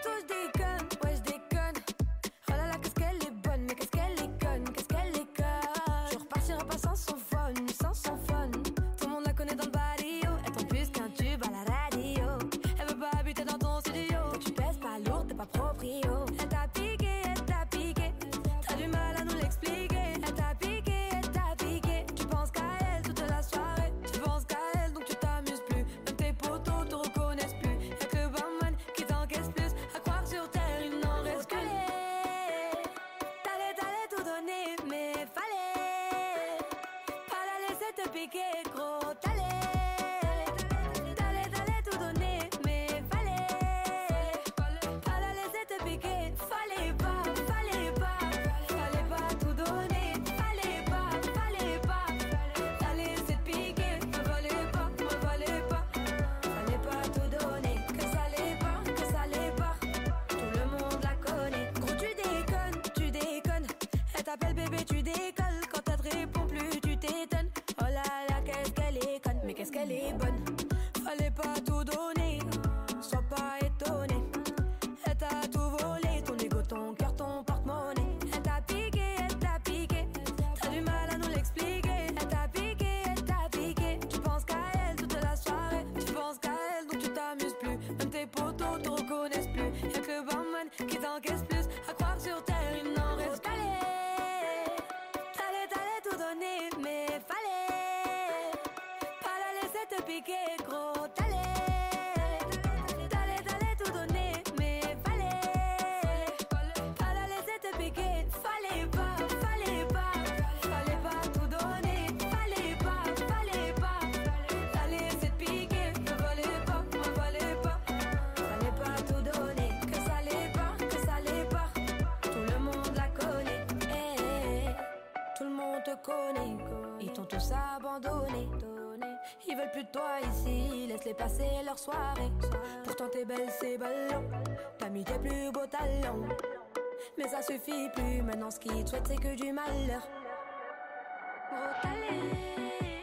Plutôt je déconne, ouais je déconne. Oh là là, qu'est-ce qu'elle est bonne, mais qu'est-ce qu'elle est conne, qu'est-ce qu'elle est conne. Je repartirai pas sans son phone, sans son phone. Tout le monde la connaît dans le barrio. Elle tombe plus qu'un tube à la radio. Elle veut pas habiter dans ton studio. Faut que tu pèses pas lourd, t'es pas proprio. Elle t'a piqué, elle t'a piqué. T'as du mal à nous l'expliquer. Elle t'a piqué, elle t'a piqué. Tu penses qu'à elle toute la soirée. Tu penses qu'à elle donc tu t'amuses plus. Même tes potos te reconnaissent plus. Y'a que le barman qui t'encaisse plus. À croire sur terre il n'en reste que T'allais tout donner mais fallait pas la laisser te piquer gros. T'allais tout donner mais fallait pas la laisser te piquer. Fallait pas tout donner. Fallait pas la laisser te piquer. Me fallait pas tout donner. Que ça l'est pas, tout le monde la connaît. Gros tu déconnes. Elle t'appelle bébé, tu décolles. Quand elle te répond plus, tu t'étonnes. Oh là là, qu'est-ce qu'elle est conne, mais qu'est-ce qu'elle est bonne. Fallait pas tout donner, sois pas étonné. Elle t'a tout volé, ton ego, ton cœur, ton porte-monnaie. Elle t'a piqué, t'as du mal à nous l'expliquer. Elle t'a piqué, tu penses qu'à elle toute la soirée. Tu penses qu'à elle donc tu t'amuses plus. Même tes potos te reconnaissent plus. Y'a que le barman qui t'encaisse plus. À croire sur terre il n'en reste qu'à T'allais tout donner mais fallait pas la laisser te piquer gros. T'allais tout donner mais fallait pas la laisser te piquer. Fallait pas tout donner. Fallait pas la laisser te piquer. Me fallait pas tout donner. Que ça l'est pas, tout le monde la connaît. Tout le monde te connaît, ils t'ont tous abandonné. Ils veulent plus de toi ici, laisse-les passer leur soirée. Pourtant t'es belle, c'est ballon, t'as mis tes plus beaux talents. Mais ça suffit plus, maintenant ce qu'ils te souhaitent c'est que du malheur. Gros talent.